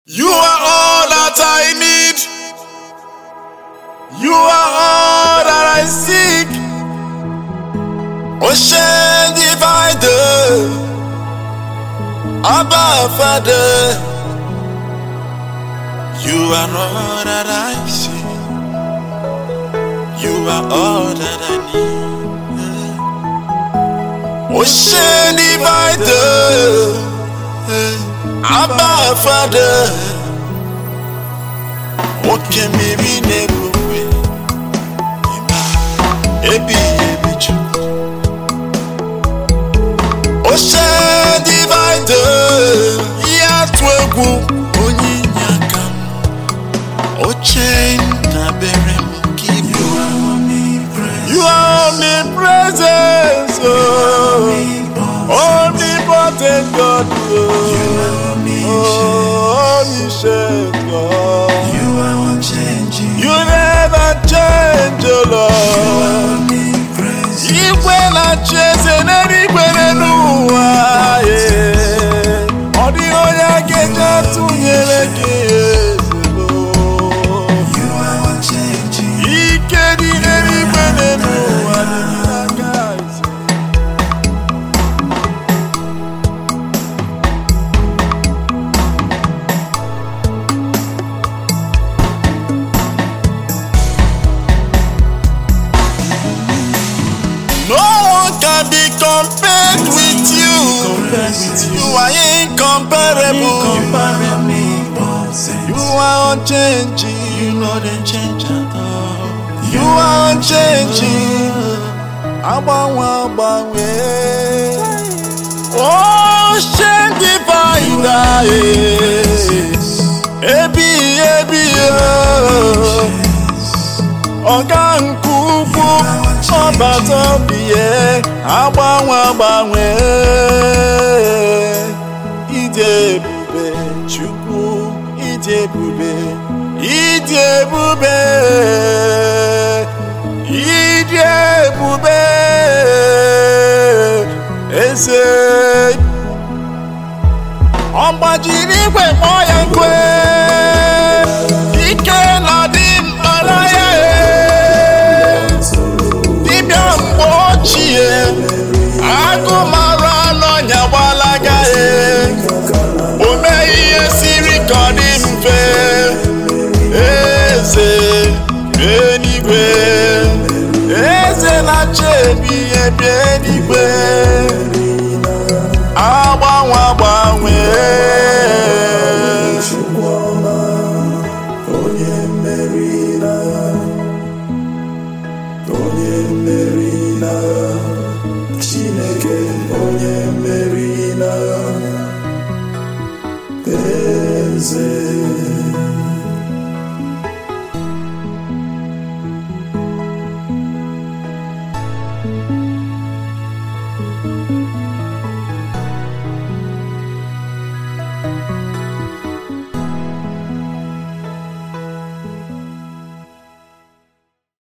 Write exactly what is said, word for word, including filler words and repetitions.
You are all that I need. You are all that I seek. Ocean divider, Abba Father. You are all that I see. You are all that I need. Ocean divider, Abba Father. Okay, maybe never will. Ebi ebi chu. Ocean divider, ya twegu onyinyaka. Ocean na bere keep you are omnipresent. You are omnipresent, oh, omnipotent God, oh, omniscient God. You never change, oh Lord. You will not chase any better no way. All the oil get up to you are changing. He can't any better no guys. No one can be compared with you. You are incomparable. You are unchanging. You know the change at all. You are unchanging. Abawa abawe. Oh, shame divider. Ebi ebi oh. Ogan kuku. Ọbata biye agbanwe agbanwe ịdị ebube Chukwu ịdị ebube ịdị ebube ịdị ebube eze ọ gbajiri igwe kpọọ ya nkwe ike na dị mkpara ya agụmara n'ọnya gbalaga e o meghị ihe siri ka ọ dị mfe eze eluigwe eze na-achị ebi ebi eluigwe agbanwe agbanwe onye mmeri na onye mmeri na Chineke onye mmeri na eze